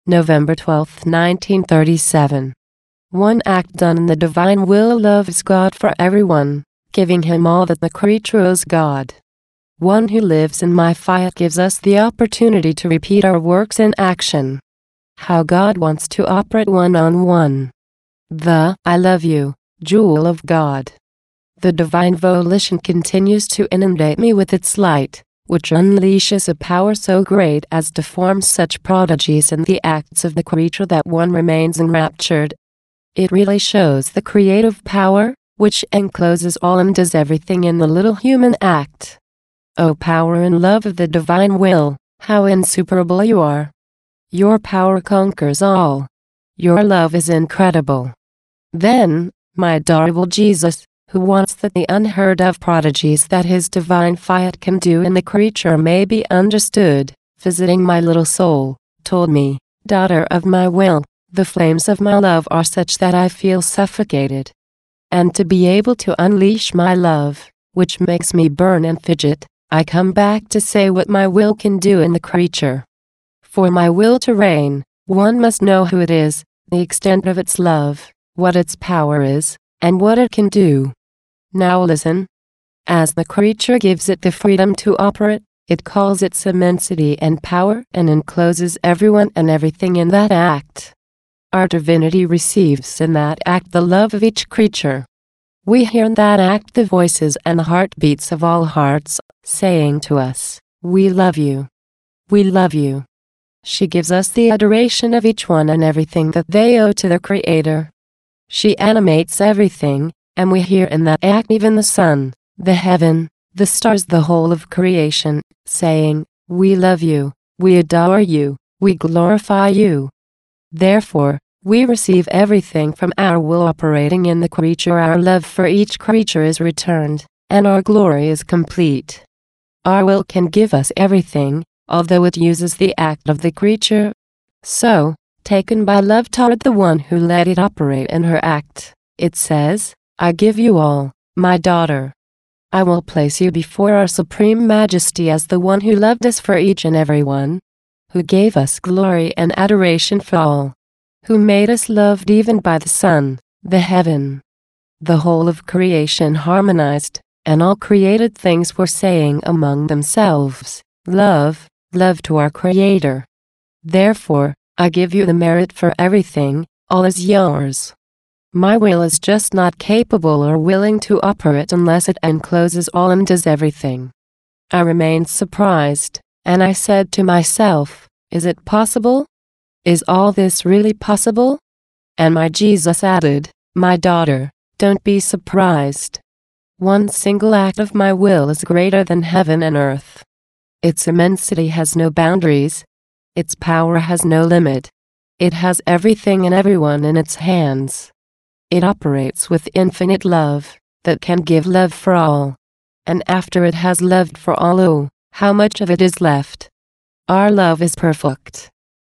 November 12, 1937. One act done in the divine will loves God for everyone, giving him all that the creature owes God. One who lives in my fiat gives us the opportunity to repeat our works in action. How God wants to operate one-on-one. The I love you jewel of God. The divine volition continues to inundate me with its light, which unleashes a power so great as to form such prodigies in the acts of the creature that one remains enraptured. It really shows the creative power, which encloses all and does everything in the little human act. O power and love of the divine will, how insuperable you are! Your power conquers all. Your love is incredible. Then, my adorable Jesus, who wants that the unheard of prodigies that his divine fiat can do in the creature may be understood, visiting my little soul, told me, daughter of my will, the flames of my love are such that I feel suffocated. And to be able to unleash my love, which makes me burn and fidget, I come back to say what my will can do in the creature. For my will to reign, one must know who it is, the extent of its love, what its power is, and what it can do. Now listen. As the creature gives it the freedom to operate, it calls its immensity and power and encloses everyone and everything in that act. Our divinity receives in that act the love of each creature. We hear in that act the voices and the heartbeats of all hearts, saying to us, "We love you. We love you." She gives us the adoration of each one and everything that they owe to the Creator. She animates everything, and we hear in that act even the sun, the heaven, the stars, the whole of creation, saying, "We love you, we adore you, we glorify you." Therefore, we receive everything from our will operating in the creature. Our love for each creature is returned, and our glory is complete. Our will can give us everything, although it uses the act of the creature. So, taken by love toward the one who let it operate in her act, it says, "I give you all, my daughter. I will place you before our Supreme Majesty as the one who loved us for each and every one, who gave us glory and adoration for all, who made us loved even by the sun, the heaven." The whole of creation harmonized, and all created things were saying among themselves, "Love, love to our Creator." Therefore, I give you the merit for everything, all is yours. My will is just not capable or willing to operate unless it encloses all and does everything. I remained surprised, and I said to myself, "Is it possible? Is all this really possible?" And my Jesus added, "My daughter, don't be surprised. One single act of my will is greater than heaven and earth. Its immensity has no boundaries. Its power has no limit. It has everything and everyone in its hands. It operates with infinite love, that can give love for all. And after it has loved for all, oh, how much of it is left? Our love is perfect.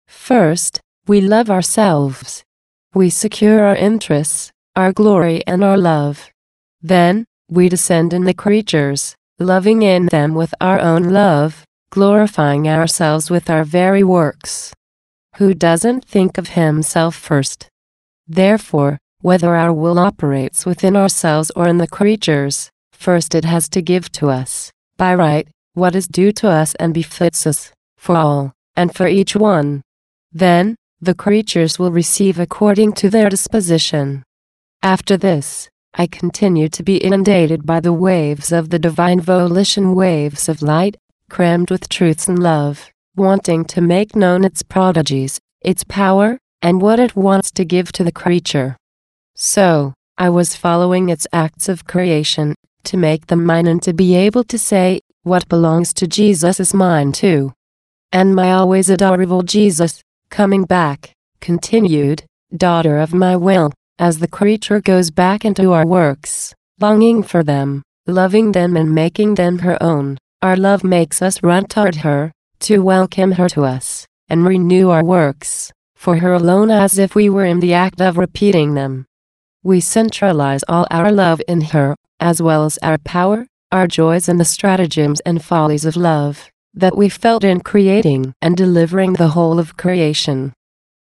First, we love ourselves. We secure our interests, our glory and our love. Then, we descend in the creatures, loving in them with our own love, glorifying ourselves with our very works. Who doesn't think of himself first? Therefore, whether our will operates within ourselves or in the creatures, first it has to give to us, by right, what is due to us and befits us, for all, and for each one. Then, the creatures will receive according to their disposition. After this, I continue to be inundated by the waves of the divine volition, waves of light, crammed with truths and love, wanting to make known its prodigies, its power, and what it wants to give to the creature. So, I was following its acts of creation, to make them mine and to be able to say, what belongs to Jesus is mine too. And my always adorable Jesus, coming back, continued, "Daughter of my will," as the creature goes back into our works, longing for them, loving them and making them her own. Our love makes us run toward her, to welcome her to us, and renew our works, for her alone as if we were in the act of repeating them. We centralize all our love in her, as well as our power, our joys and the stratagems and follies of love, that we felt in creating and delivering the whole of creation.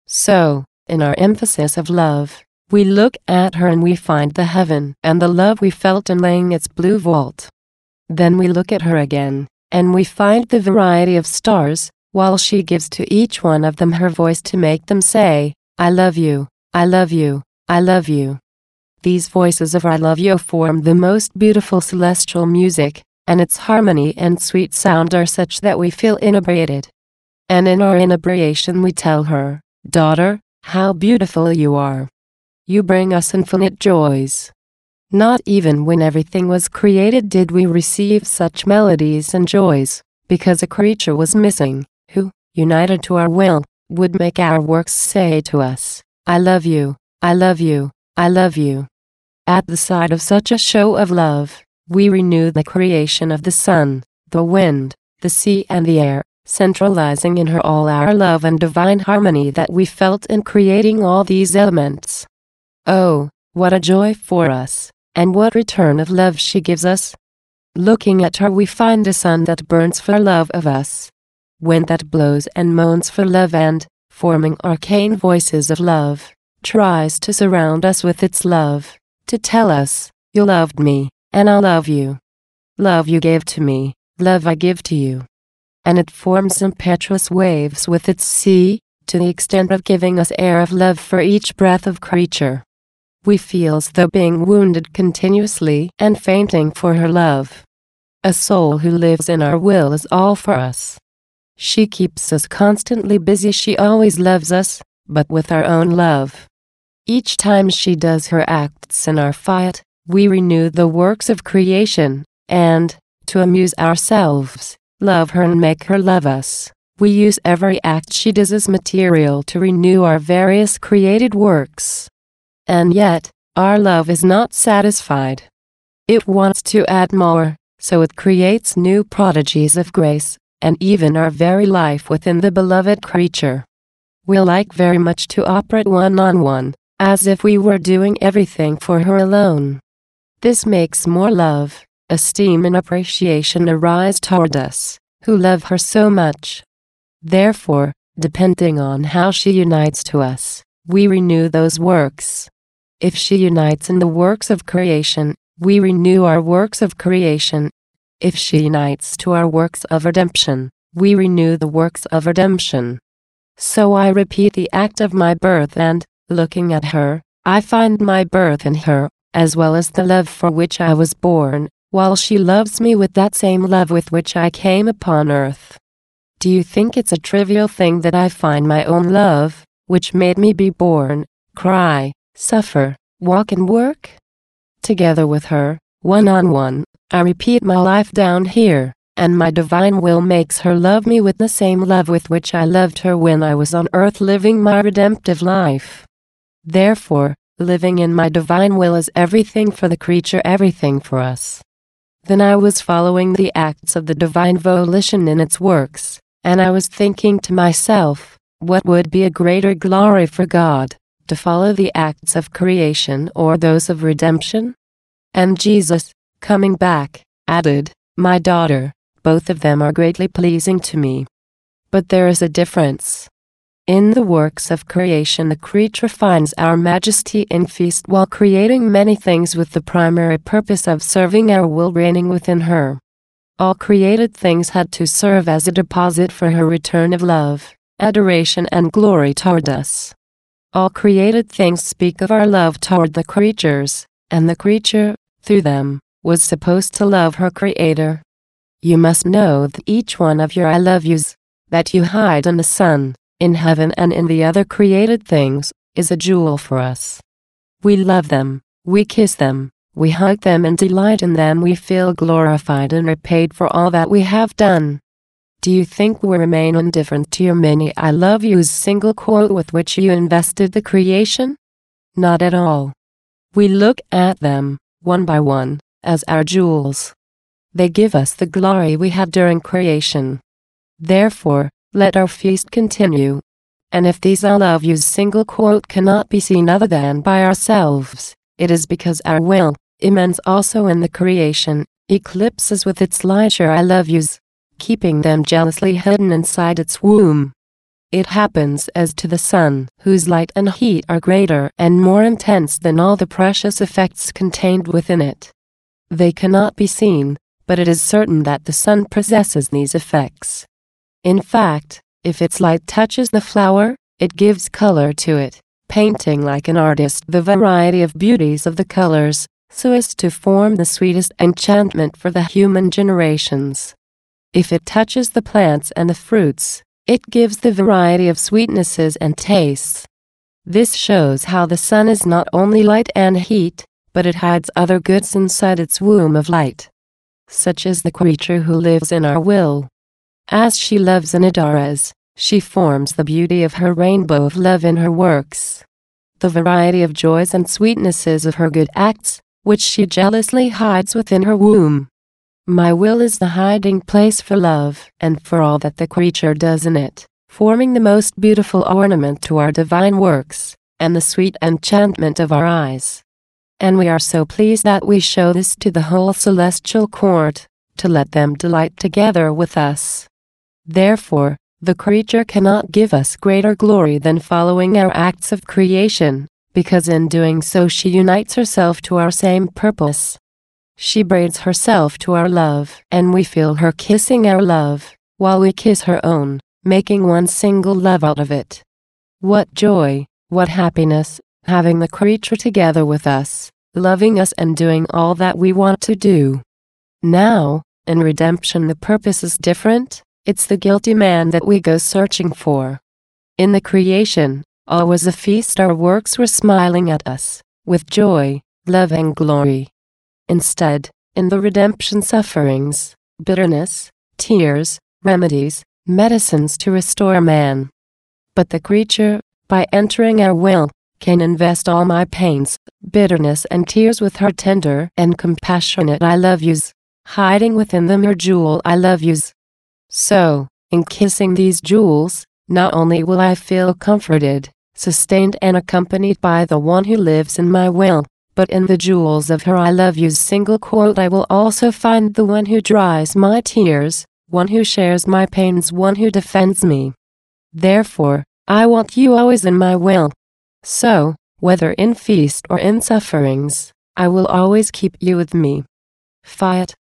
So, in our emphasis of love, we look at her and we find the heaven and the love we felt in laying its blue vault. Then we look at her again, and we find the variety of stars, while she gives to each one of them her voice to make them say, I love you, I love you, I love you. These voices of I love you form the most beautiful celestial music, and its harmony and sweet sound are such that we feel inebriated. And in our inebriation we tell her, Daughter, how beautiful you are. You bring us infinite joys. Not even when everything was created did we receive such melodies and joys, because a creature was missing, who, united to our will, would make our works say to us, I love you, I love you, I love you. At the sight of such a show of love, we renew the creation of the sun, the wind, the sea and the air, centralizing in her all our love and divine harmony that we felt in creating all these elements. Oh, what a joy for us, and what return of love she gives us. Looking at her we find a sun that burns for love of us, wind that blows and moans for love and, forming arcane voices of love, tries to surround us with its love, to tell us, you loved me, and I love you. Love you gave to me, love I give to you. And it forms impetuous waves with its sea, to the extent of giving us air of love for each breath of creature. We feel as though being wounded continuously and fainting for her love. A soul who lives in our will is all for us. She keeps us constantly busy. She always loves us, but with our own love. Each time she does her acts in our fiat, we renew the works of creation, and, to amuse ourselves, love her and make her love us. We use every act she does as material to renew our various created works. And yet, our love is not satisfied. It wants to add more, so it creates new prodigies of grace, and even our very life within the beloved creature. We like very much to operate one-on-one, as if we were doing everything for her alone. This makes more love, esteem and appreciation arise toward us, who love her so much. Therefore, depending on how she unites to us, we renew those works. If she unites in the works of creation, we renew our works of creation. If she unites to our works of redemption, we renew the works of redemption. So I repeat the act of my birth and, looking at her, I find my birth in her, as well as the love for which I was born, while she loves me with that same love with which I came upon earth. Do you think it's a trivial thing that I find my own love, which made me be born, cry, suffer, walk and work? Together with her, one-on-one, I repeat my life down here, and my divine will makes her love me with the same love with which I loved her when I was on earth living my redemptive life. Therefore, living in my divine will is everything for the creature, everything for us. Then I was following the acts of the divine volition in its works, and I was thinking to myself, what would be a greater glory for God, to follow the acts of creation or those of redemption? And Jesus, coming back, added, My daughter, both of them are greatly pleasing to me. But there is a difference. In the works of creation the creature finds our majesty in feast while creating many things with the primary purpose of serving our will reigning within her. All created things had to serve as a deposit for her return of love, adoration and glory toward us. All created things speak of our love toward the creatures, and the creature, through them, was supposed to love her Creator. You must know that each one of your I love yous, that you hide in the sun, in heaven and in the other created things, is a jewel for us. We love them, we kiss them, we hug them and delight in them. We feel glorified and repaid for all that we have done. Do you think we remain indifferent to your many I love yous single quote with which you invested the creation? Not at all. We look at them, one by one, as our jewels. They give us the glory we had during creation. Therefore, let our feast continue. And if these I love yous single quote cannot be seen other than by ourselves, it is because our will, immense also in the creation, eclipses with its light your I love yous, keeping them jealously hidden inside its womb. It happens as to the sun, whose light and heat are greater and more intense than all the precious effects contained within it. They cannot be seen, but it is certain that the sun possesses these effects. In fact, if its light touches the flower, it gives color to it, painting like an artist the variety of beauties of the colors, so as to form the sweetest enchantment for the human generations. If it touches the plants and the fruits, it gives the variety of sweetnesses and tastes. This shows how the sun is not only light and heat, but it hides other goods inside its womb of light. Such is the creature who lives in our will. As she loves and adores, she forms the beauty of her rainbow of love in her works. The variety of joys and sweetnesses of her good acts, which she jealously hides within her womb. My will is the hiding place for love and for all that the creature does in it, forming the most beautiful ornament to our divine works, and the sweet enchantment of our eyes. And we are so pleased that we show this to the whole celestial court, to let them delight together with us. Therefore, the creature cannot give us greater glory than following our acts of creation, because in doing so she unites herself to our same purpose. She braids herself to our love, and we feel her kissing our love, while we kiss her own, making one single love out of it. What joy, what happiness, having the creature together with us, loving us and doing all that we want to do. Now, in redemption the purpose is different. It's the guilty man that we go searching for. In the creation, all was a feast, our works were smiling at us, with joy, love and glory. Instead, in the redemption sufferings, bitterness, tears, remedies, medicines to restore man. But the creature, by entering our will, can invest all my pains, bitterness and tears with her tender and compassionate I love yous, hiding within them her jewel I love yous. So, in kissing these jewels, not only will I feel comforted, sustained and accompanied by the one who lives in my will, but in the jewels of her I love you's single quote I will also find the one who dries my tears, one who shares my pains, one who defends me. Therefore, I want you always in my will. So, whether in feast or in sufferings, I will always keep you with me. Fiat.